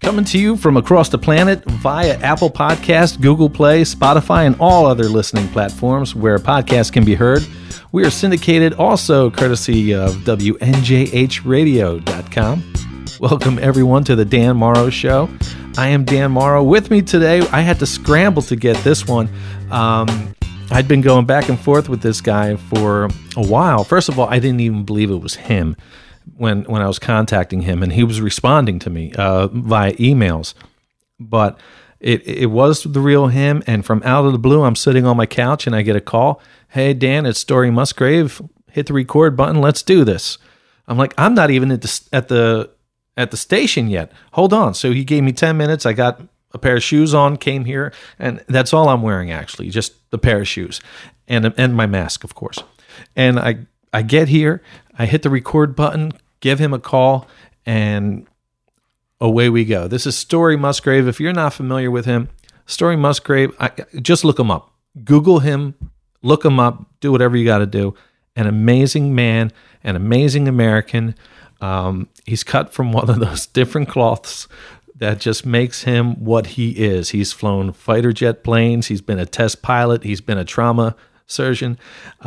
Coming to you from across the planet via Apple Podcast, Google Play, Spotify, and all other listening platforms where podcasts can be heard. We are syndicated also courtesy of WNJHradio.com. Welcome, everyone, to the Dan Morrow Show. I am Dan Morrow. With me today, I had to scramble to get this one. I'd been going back and forth with this guy for a while. First of all, I didn't even believe it was him when I was contacting him, and he was responding to me via emails. But it was the real him, and from out of the blue, I'm sitting on my couch, and I get a call. Hey, Dan, it's Story Musgrave. Hit the record button. Let's do this. I'm like, I'm not even at the station yet. Hold on. So he gave me 10 minutes. I got a pair of shoes on, came here, and that's all I'm wearing, actually, just the pair of shoes and my mask, of course. And I get here, I hit the record button, give him a call, and away we go. This is Story Musgrave. If you're not familiar with him, Story Musgrave, just look him up. Google him, look him up, do whatever you got to do. An amazing man, an amazing American. He's cut from one of those different cloths that just makes him what he is. He's flown fighter jet planes. He's been a test pilot. He's been a trauma surgeon.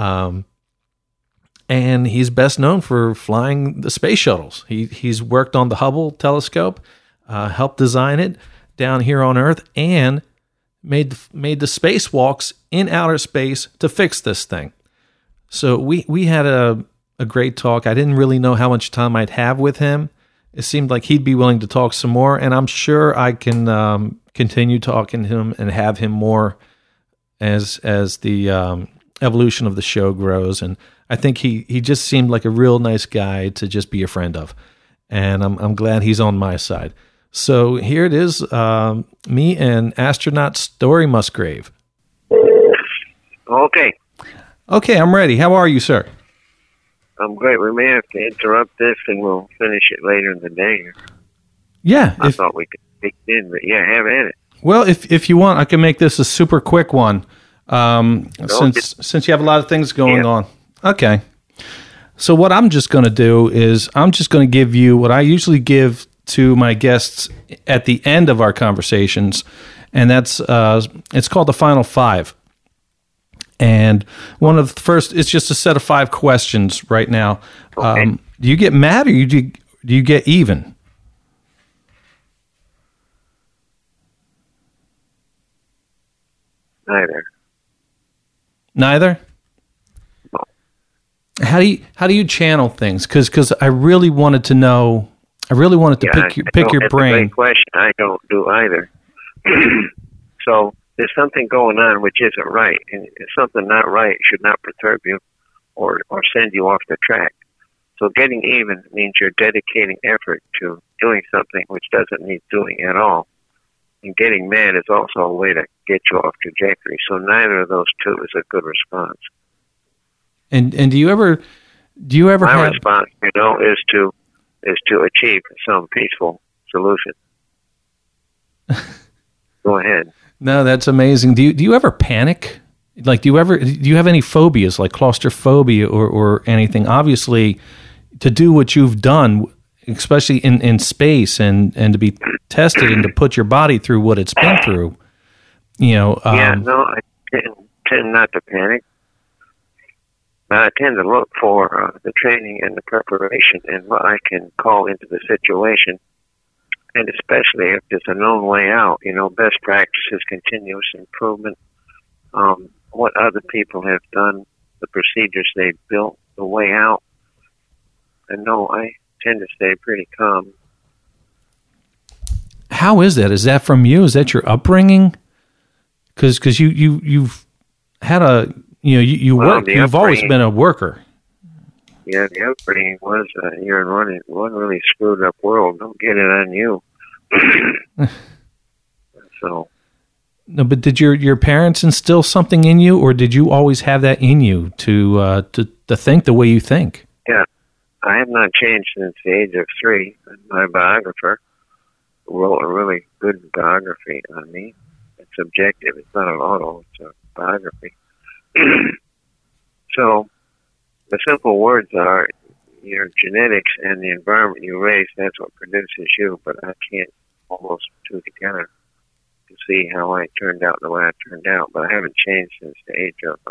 And he's best known for flying the space shuttles. He's worked on the Hubble telescope, helped design it down here on Earth, and made the spacewalks in outer space to fix this thing. So we had a great talk. I didn't really know how much time I'd have with him. It seemed like he'd be willing to talk some more, and I'm sure I can continue talking to him and have him more as the evolution of the show grows. And I think he just seemed like a real nice guy to just be a friend of, and I'm glad he's on my side. So here it is, me and astronaut Story Musgrave. Okay, I'm ready. How are you, sir? I'm great. We may have to interrupt this, and we'll finish it later in the day. Yeah. I thought we could speak in, but yeah, have at it. Well, if you want, I can make this a super quick one, since you have a lot of things going on. Okay. So what I'm just going to do is I'm just going to give you what I usually give to my guests at the end of our conversations, and that's it's called the Final Five. And one of the first, it's just a set of 5 questions right now. Okay. Do you get mad or do you get even? Neither? No. How do you channel things? Because I really wanted to know. I really wanted to pick your brain. That's a great question. I don't do either. So there's something going on which isn't right, and something not right should not perturb you or send you off the track. So getting even means you're dedicating effort to doing something which doesn't need doing at all. And getting mad is also a way to get you off trajectory. So neither of those two is a good response. And do you ever My response, is to achieve some peaceful solution. Go ahead. No, that's amazing. Do you ever panic? Like, do you have any phobias, like claustrophobia or anything? Obviously, to do what you've done, especially in space, and to be tested and to put your body through what it's been through, I tend not to panic. I tend to look for the training and the preparation and what I can call into the situation. And especially if there's a known way out, best practices, continuous improvement, what other people have done, the procedures they've built, the way out. And no, I tend to stay pretty calm. How is that? Is that from you? Is that your upbringing? Because you've had you've always been a worker. Yeah, the upbringing was you're in one really screwed up world. Don't get it on you. So. No, but did your parents instill something in you, or did you always have that in you to think the way you think? Yeah, I have not changed since the age of 3. My biographer wrote a really good biography on me. It's objective. It's not an auto. It's a biography. So the simple words are your genetics and the environment you raise, that's what produces you, but I can't all those two together to see how I turned out the way I turned out. But I haven't changed since the age of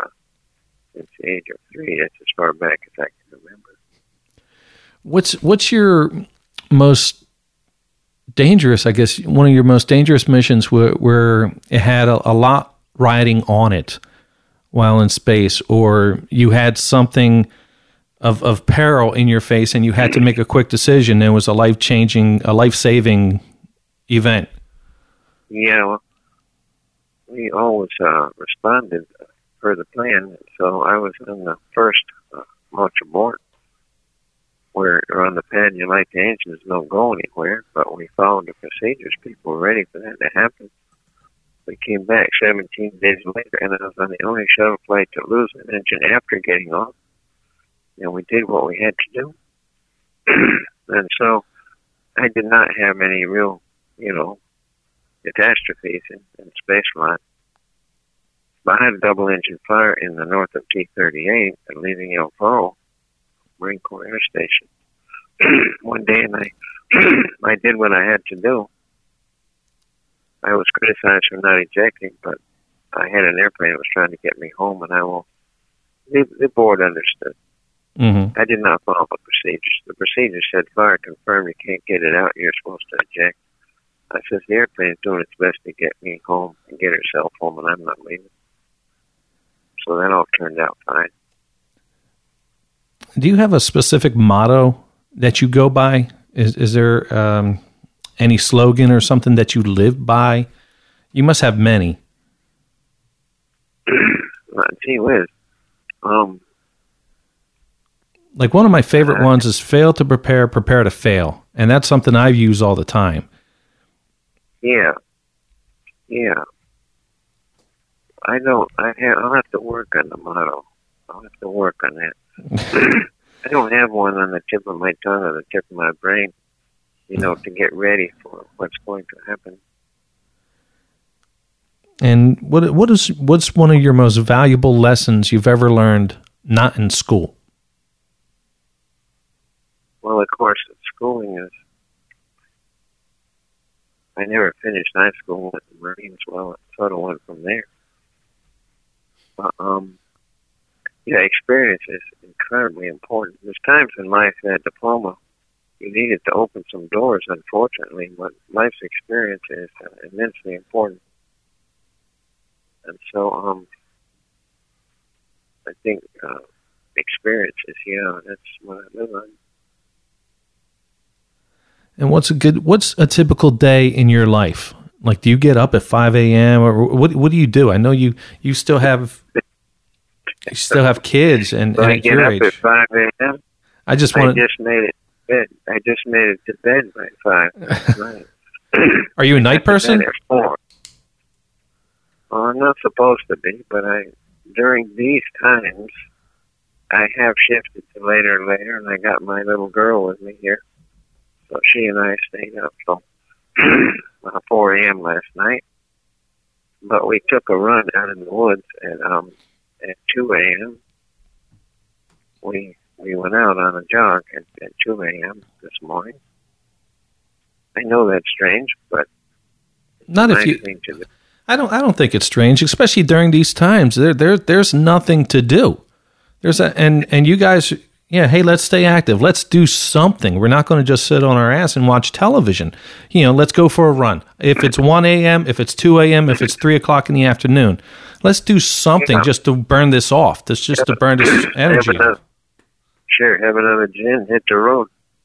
3. That's as far back as I can remember. What's your most dangerous, I guess, one of your most dangerous missions where it had a lot riding on it while in space, or you had something of peril in your face and you had to make a quick decision? It was a life-saving event. Yeah, well, we always responded per the plan. So I was on the first launch abort, where on the pad you light the engines, don't go anywhere, but we followed the procedures. People were ready for that to happen. We came back 17 days later, and I was on the only shuttle flight to lose an engine after getting off. And we did what we had to do. And so I did not have any real, catastrophes in space flight. But I had a double engine fire in the north of T-38 and leaving El Faro, Marine Corps Air Station, one day, and I did what I had to do. I was criticized for not ejecting, but I had an airplane that was trying to get me home, and the board understood. Mm-hmm. I did not follow the procedures. The procedure said, fire confirmed, you can't get it out, you're supposed to eject. I said, the airplane is doing its best to get me home and get herself home, and I'm not leaving. So that all turned out fine. Do you have a specific motto that you go by? Is there any slogan or something that you live by? You must have many. Gee whiz. Like one of my favorite ones is fail to prepare, prepare to fail. And that's something I use all the time. Yeah. I'll have to work on the motto. I'll have to work on that. I don't have one on the tip of my tongue or the tip of my brain, to get ready for what's going to happen. And what's one of your most valuable lessons you've ever learned not in school? Well, of course, schooling is... I never finished high school with the Marines. Well, it sort of went from there. Experience is incredibly important. There's times in life that diploma, you need it to open some doors, unfortunately, but life's experience is immensely important. And so, I think experiences, that's what I live on. And what's a typical day in your life? Like, do you get up at 5 a.m. or what do you do? I know you still have kids and at your age. I get up at 5 a.m. I just made it to bed by 5 last night. Are you a night person? At 4. Well, I'm not supposed to be, but during these times, I have shifted to later and later, and I got my little girl with me here. So she and I stayed up till 4 a.m. last night. But we took a run out in the woods at 2 a.m. We went out on a jog at 2 a.m. this morning. I know that's strange, but it's not a if nice you. thing to do. I don't think it's strange, especially during these times. There's nothing to do. And you guys. Yeah, hey, let's stay active. Let's do something. We're not going to just sit on our ass and watch television. Let's go for a run. If it's 1 a.m., if it's 2 a.m., if it's 3 o'clock in the afternoon, let's do something just to burn this off. Just to burn this energy off. Sure, have another gin, hit the road.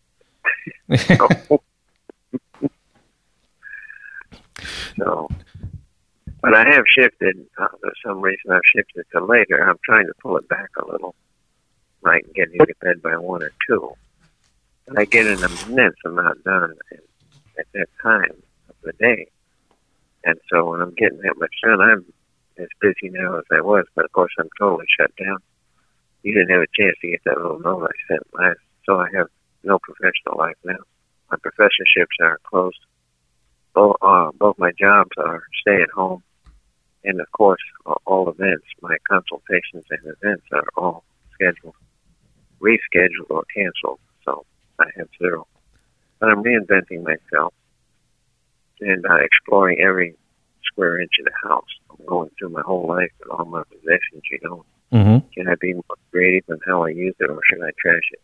So, but I have shifted. For some reason, I've shifted to later. I'm trying to pull it back a little. Like getting to bed by 1 or 2. And I get an immense amount done at that time of the day. And so when I'm getting that much done, I'm as busy now as I was, but of course I'm totally shut down. You didn't have a chance to get that little note I sent last, so I have no professional life now. My professorships are closed. Both my jobs are stay at home. And of course, all events, my consultations and events are all scheduled. Rescheduled or canceled, so I have 0. But I'm reinventing myself. and exploring every square inch of the house. I'm going through my whole life and all my possessions, Mm-hmm. Can I be more creative in how I use it, or should I trash it?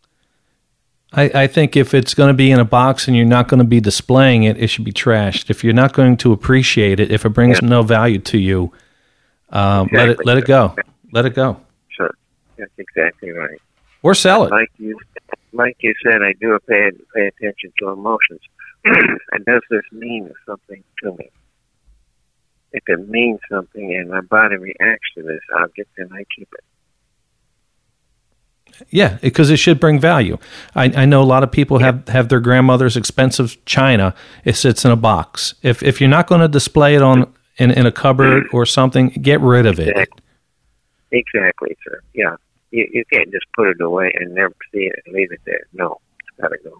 I think if it's going to be in a box and you're not going to be displaying it, it should be trashed. If you're not going to appreciate it, if it brings no value to you, Exactly. let it go. Let it go. Sure, that's exactly right. Or sell it. Like you said, I do pay attention to emotions. And does this mean something to me? If it means something and my body reacts to this object, then I keep it. Yeah, because it should bring value. I know a lot of people have their grandmother's expensive china. It sits in a box. If you're not going to display it in a cupboard or something, get rid of it. Exactly, sir. Yeah. You can't just put it away and never see it and leave it there. No, it's got to go.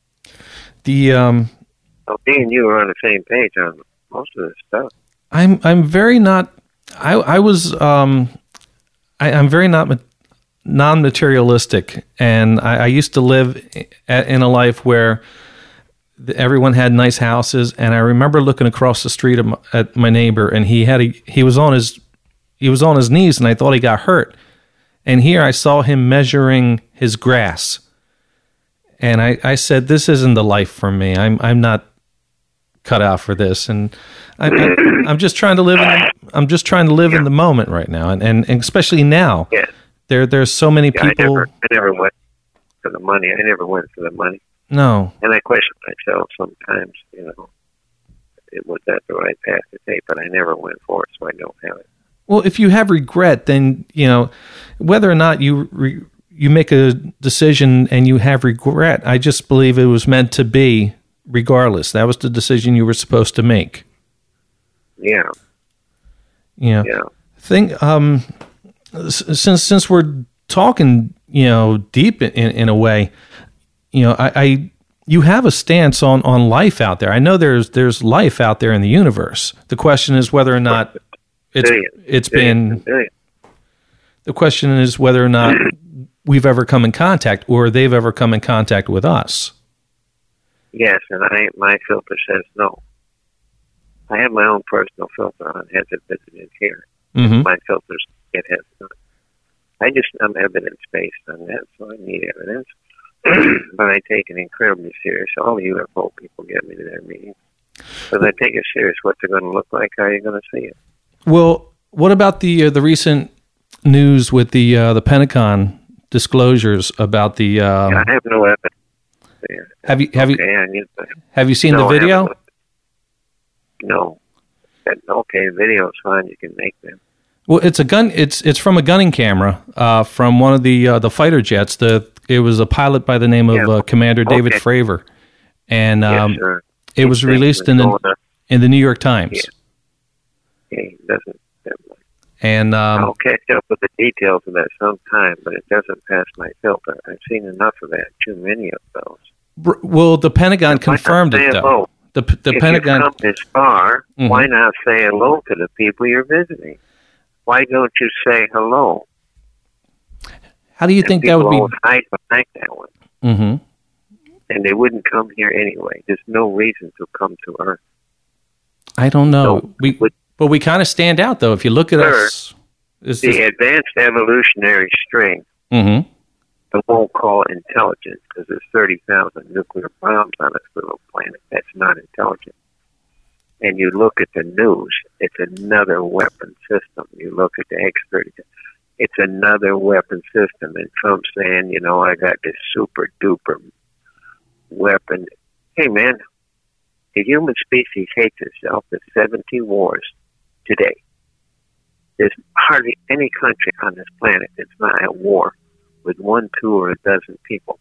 Me and you are on the same page on most of this stuff. I'm very not. I'm very not non-materialistic, and I used to live in a life where everyone had nice houses, and I remember looking across the street at my neighbor, and he was on his knees, and I thought he got hurt. And here I saw him measuring his grass, and I said, "This isn't the life for me. I'm not cut out for this." And I'm just trying to live. In the moment right now, and especially now. Yeah. There's so many people. I never went for the money. I never went for the money. No. And I question myself sometimes. Was that the right path to take? But I never went for it, so I don't have it. Well, if you have regret, then whether or not you make a decision and you have regret, I just believe it was meant to be. Regardless, that was the decision you were supposed to make. Yeah. Yeah. Since we're talking, deep in a way, you have a stance on life out there. I know there's life out there in the universe. The question is whether or not it's been. The question is whether or not we've ever come in contact, or they've ever come in contact with us. Yes, and my filter says no. I have my own personal filter on. Has it visited here? Mm-hmm. My filters, it has not. I'm evidence-based on that, so I need evidence. But I take it incredibly serious. All UFO people get me to their meetings. But I take it serious. What's it going to look like? How are you going to see it? Well, what about the recent news with the Pentagon disclosures about the? I have no evidence. Have you seen the video? No. Okay, video is fine. You can make them. Well, it's a gun. It's from a gunning camera from one of the fighter jets. It was a pilot by the name of Commander David Fravor, and it was released in the New York Times. Yeah, it doesn't. And I'll catch up with the details of that sometime, but it doesn't pass my filter. I've seen enough of that. Too many of those. Well, the Pentagon confirmed it, though. The Pentagon. If you come this far, why not say hello to the people you're visiting? Why don't you say hello? How do you think that would be? Hide behind that one. Mm-hmm. And they wouldn't come here anyway. There's no reason to come to Earth. I don't know. But we kind of stand out, though. If you look at us, the advanced evolutionary strength. Mm-hmm. I won't call it intelligent because there's 30,000 nuclear bombs on this little planet. That's not intelligent. And you look at the news, it's another weapon system. You look at the X-30, it's another weapon system. And Trump saying, I got this super duper weapon. Hey, man, the human species hates itself. There's 70 wars today. There's hardly any country on this planet that's not at war with 1, 2, or a dozen people.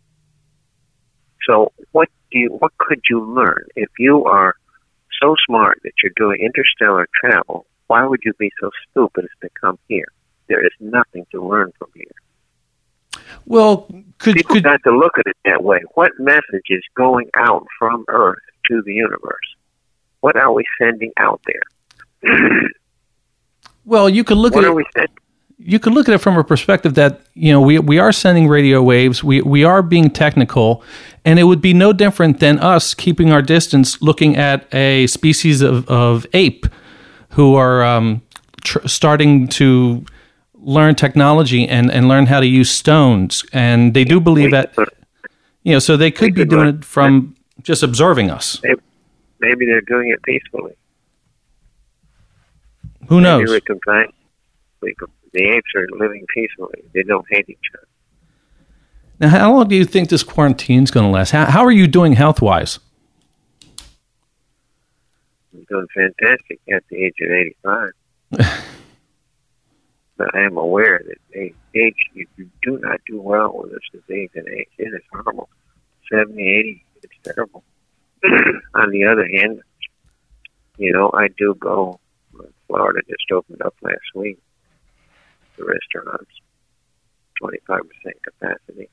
So what could you learn? If you are so smart that you're doing interstellar travel, why would you be so stupid as to come here? There is nothing to learn from here. Well, people got to look at it that way. What message is going out from Earth to the universe? What are we sending out there? Well, you could look what at are we sending? you could look at it from a perspective that, we are sending radio waves, we are being technical, and it would be no different than us keeping our distance looking at a species of ape who are starting to learn technology and learn how to use stones. And they do believe that, so they could be doing it from just observing us. Maybe they're doing it peacefully. Who knows? Maybe the apes are living peacefully. They don't hate each other. Now, how long do you think this quarantine is going to last? How are you doing health-wise? I'm doing fantastic at the age of 85. But I am aware that age, you do not do well with this disease in age. It is horrible. 70, 80, it's terrible. On the other hand, I do go. Florida just opened up last week. The restaurants, 25% capacity.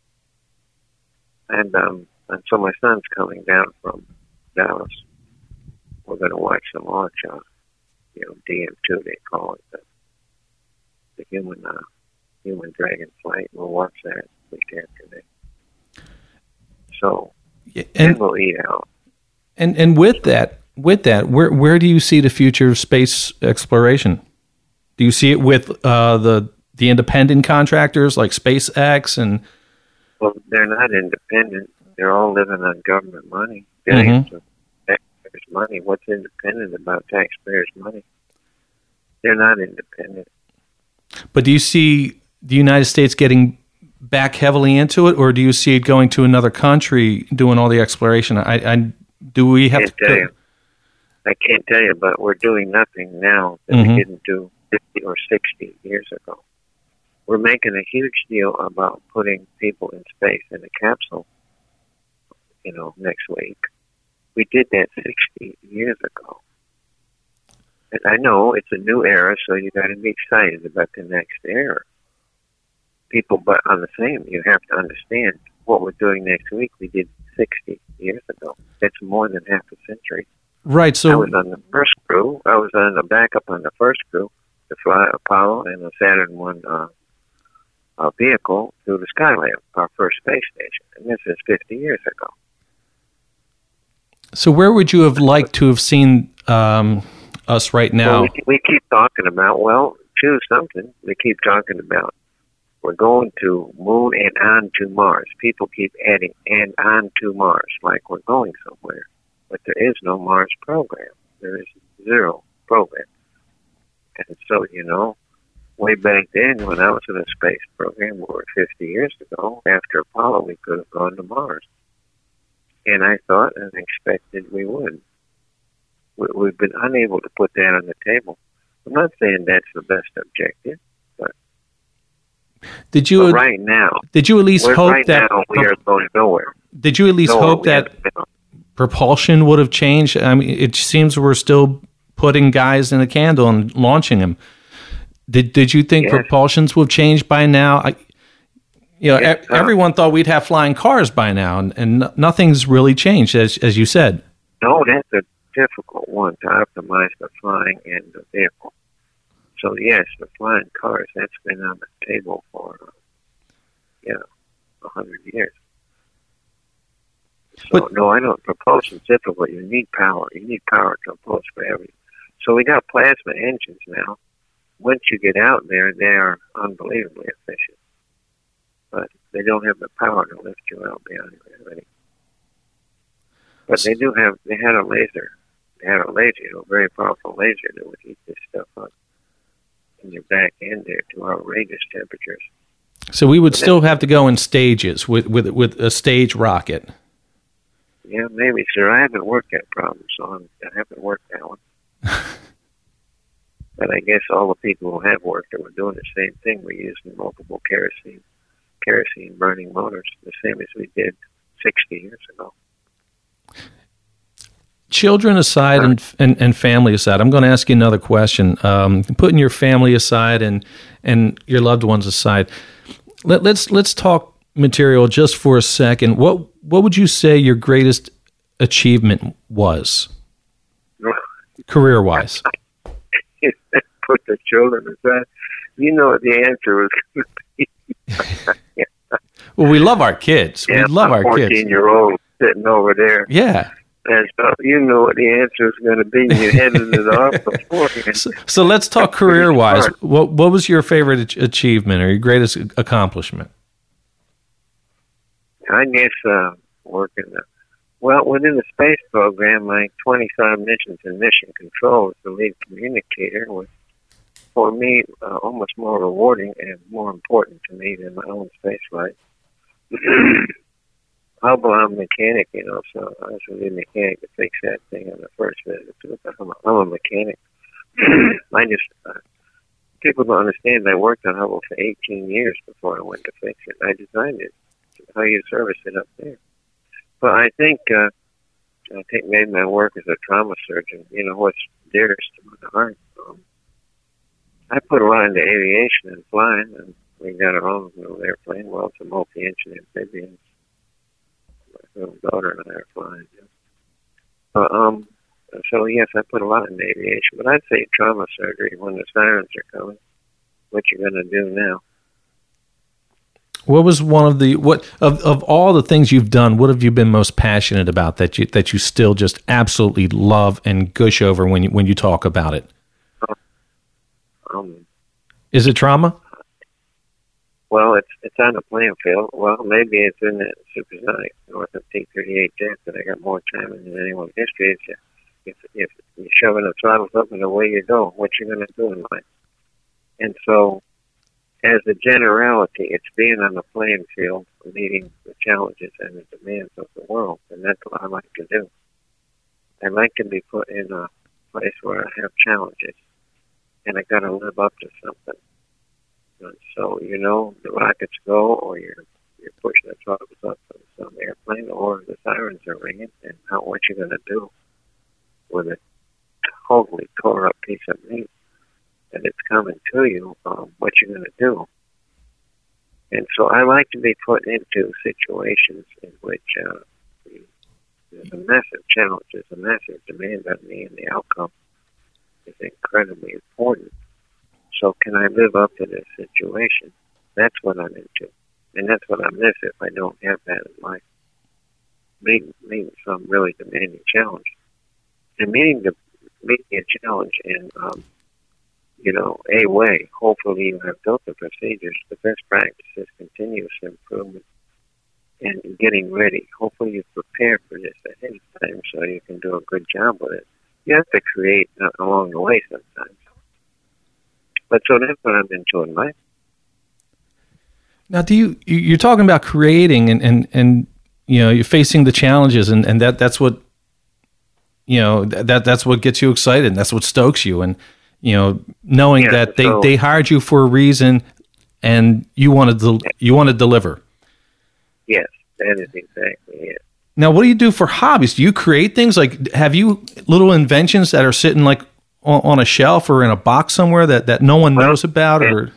And so my son's coming down from Dallas. We're going to watch the launch on, DM2, they call it, the human dragon flight. We'll watch that week after that. So, and we'll eat out. And with that, where do you see the future of space exploration? Do you see it with the independent contractors like SpaceX and? Well, they're not independent. They're all living on government money, billions of taxpayers' money. What's independent about taxpayers' money? They're not independent. But do you see the United States getting back heavily into it, or do you see it going to another country doing all the exploration? Do we have to? I can't tell you, but we're doing nothing now that we didn't do 50 or 60 years ago. We're making a huge deal about putting people in space in a capsule, next week. We did that 60 years ago. And I know it's a new era, so you got to be excited about the next era. But on the same, you have to understand what we're doing next week. We did 60 years ago. That's more than half a century. Right. So I was on the first crew. I was on the backup on the first crew to fly Apollo and the Saturn I vehicle through the Skylab, our first space station. And this is 50 years ago. So where would you have liked to have seen us right now? Well, we keep talking about, choose something. We keep talking about we're going to moon and on to Mars. People keep adding and on to Mars like we're going somewhere. But there is no Mars program. There is zero program. And so, way back then when I was in a space program over 50 years ago, after Apollo, we could have gone to Mars. And I thought and expected we would. We've been unable to put that on the table. I'm not saying that's the best objective, but right now, did you at least hope right that now we are going nowhere? Did you at least hope that propulsion would have changed? I mean, it seems we're still putting guys in a candle and launching them. Did you think propulsions would have changed by now? Everyone thought we'd have flying cars by now, and nothing's really changed, as you said. No, that's a difficult one to optimize the flying and the vehicle. So yes, the flying cars, that's been on the table for 100 years. So no, I don't. Propulsion's difficult. You need power. You need power to propulse for everything. So we got plasma engines now. Once you get out there, they are unbelievably efficient. But they don't have the power to lift you out beyond gravity. But they had a laser. They had a laser, a very powerful laser that would heat this stuff up in your back end there to outrageous temperatures. So we would still have to go in stages with a stage rocket. Yeah, maybe, sir. I haven't worked that problem, so I haven't worked that one. But I guess all the people who have worked it were doing the same thing. We're using multiple kerosene burning motors, the same as we did 60 years ago. Children aside and family aside, I'm going to ask you another question. Putting your family aside and your loved ones aside, let's talk material just for a second. What would you say your greatest achievement was, career-wise? Put the children aside. You know what the answer was going to be. Yeah. Well, we love our kids. We love our kids. 14-year-old sitting over there. Yeah. And so you know what the answer is going to be. You headed it off beforehand. So let's talk career-wise. What was your favorite achievement or your greatest accomplishment? I guess working within the space program, my 25 missions and mission control as the lead communicator was, for me, almost more rewarding and more important to me than my own space flight. I'm a mechanic, so I was a lead mechanic to fix that thing on the first visit. I'm a mechanic. I just, people don't understand I worked on Hubble for 18 years before I went to fix it. I designed it, how you service it up there. But I think maybe my work as a trauma surgeon, what's dearest to my heart. I put a lot into aviation and flying, and we got our own little airplane. Well, it's a multi-engine amphibian. My little daughter and I are flying. So yes, I put a lot into aviation, but I'd say trauma surgery when the sirens are coming. What you're going to do now? What was one of the of all the things you've done? What have you been most passionate about that you still just absolutely love and gush over when you talk about it? Is it trauma? Well, it's on the playing field. Well, maybe it's in that supersonic North of T-38 jet that I got more time in than anyone in history. If you're shoving the throttles up and away you go, what you going to do in life? And so, as a generality, it's being on the playing field, meeting the challenges and the demands of the world, and that's what I like to do. I like to be put in a place where I have challenges, and I got to live up to something. And so, the rockets go, or you're pushing the throttles up on some airplane, or the sirens are ringing, and what you're going to do with a totally tore up piece of meat that it's coming to you, what you're going to do. And so I like to be put into situations in which there's a massive challenge, there's a massive demand on me, and the outcome is incredibly important. So can I live up to this situation? That's what I'm into. And that's what I miss if I don't have that in life. Meeting some really demanding challenge. And meeting a challenge in, a way. Hopefully you have built the procedures, the best practices, continuous improvement, and getting ready. Hopefully you prepare for this ahead of time so you can do a good job with it. You have to create along the way sometimes. But so that's what I'm into in life. Now, you're talking about creating and you're facing the challenges and that's what, that's what gets you excited and that's what stokes you. And, knowing that they hired you for a reason and you want to deliver. Yes, that is exactly it. Now, what do you do for hobbies? Do you create things? Like, have you little inventions that are sitting like on a shelf or in a box somewhere that no one knows about? Or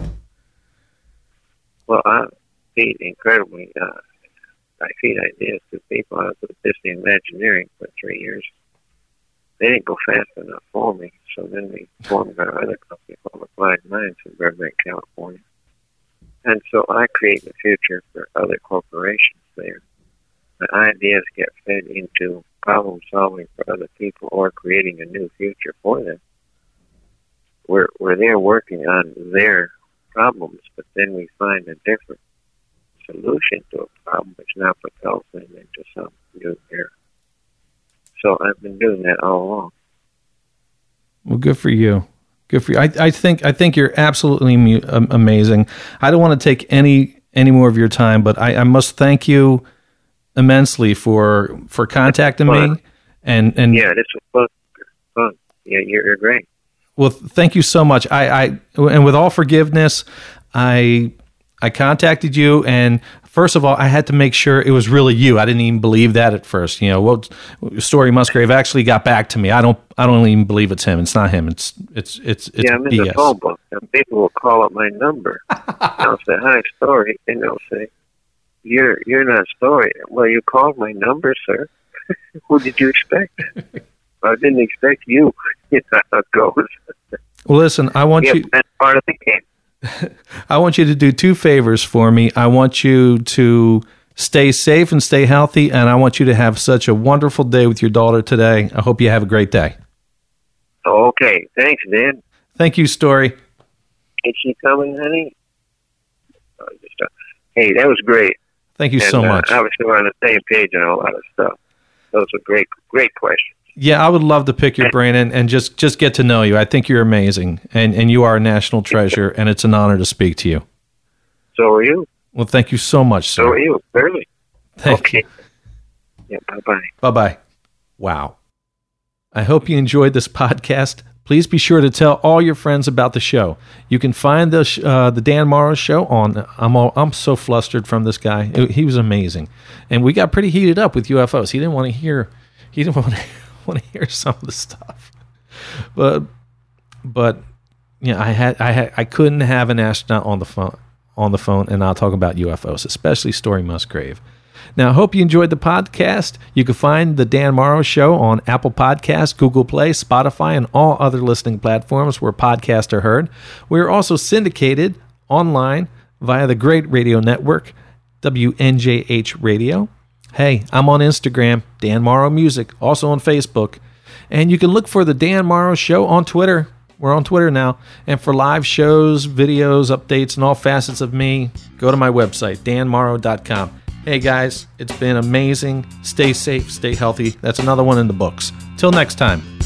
well, I feed incredibly. I feed ideas to people. I was with Disney Imagineering for 3 years. They didn't go fast enough for me, so then we formed our other company called Applied Minds in Burbank, California. And so I create the future for other corporations there. The ideas get fed into problem solving for other people or creating a new future for them. We're there working on their problems, but then we find a different solution to a problem which now propels them into some new era. So I've been doing that all along. Well, good for you. Good for you. I think you're absolutely amazing. I don't want to take any more of your time, but I must thank you immensely for contacting me. And yeah, this was fun. Yeah, you're great. Well, thank you so much. And with all forgiveness, I contacted you, and first of all, I had to make sure it was really you. I didn't even believe that at first. Story Musgrave actually got back to me. I don't even believe it's him. It's not him. It's yeah, I'm in BS. The phone book, and people will call up my number. I'll say, "Hi, Story," and they'll say, "You're not Story." Well, you called my number, sir. Who did you expect? I didn't expect you. How it goes. Well, listen, I want you. That's part of the game. I want you to do 2 favors for me. I want you to stay safe and stay healthy, and I want you to have such a wonderful day with your daughter today. I hope you have a great day. Okay. Thanks, Dan. Thank you, Story. Is she coming, honey? Hey, that was great. Thank you so much. Obviously, we're on the same page on a lot of stuff. Those were great questions. Yeah, I would love to pick your brain and just get to know you. I think you're amazing, and you are a national treasure, and it's an honor to speak to you. So are you. Well, thank you so much, sir. So are you. Clearly. Thank you. Yeah, bye-bye. Bye-bye. Wow. I hope you enjoyed this podcast. Please be sure to tell all your friends about the show. You can find the Dan Morrow Show on. I'm so flustered from this guy. He was amazing, and we got pretty heated up with UFOs. He didn't want to hear. He didn't want to hear some of the stuff, but yeah, I couldn't have an astronaut on the phone and not talk about UFOs, especially Story Musgrave. Now, I hope you enjoyed the podcast. You can find the Dan Morrow Show on Apple Podcasts, Google Play, Spotify, and all other listening platforms where podcasts are heard. We are also syndicated online via the great radio network, WNJH Radio. Hey, I'm on Instagram, Dan Morrow Music, also on Facebook. And you can look for the Dan Morrow Show on Twitter. We're on Twitter now. And for live shows, videos, updates, and all facets of me, go to my website, danmorrow.com. Hey guys, it's been amazing. Stay safe, stay healthy. That's another one in the books. Till next time.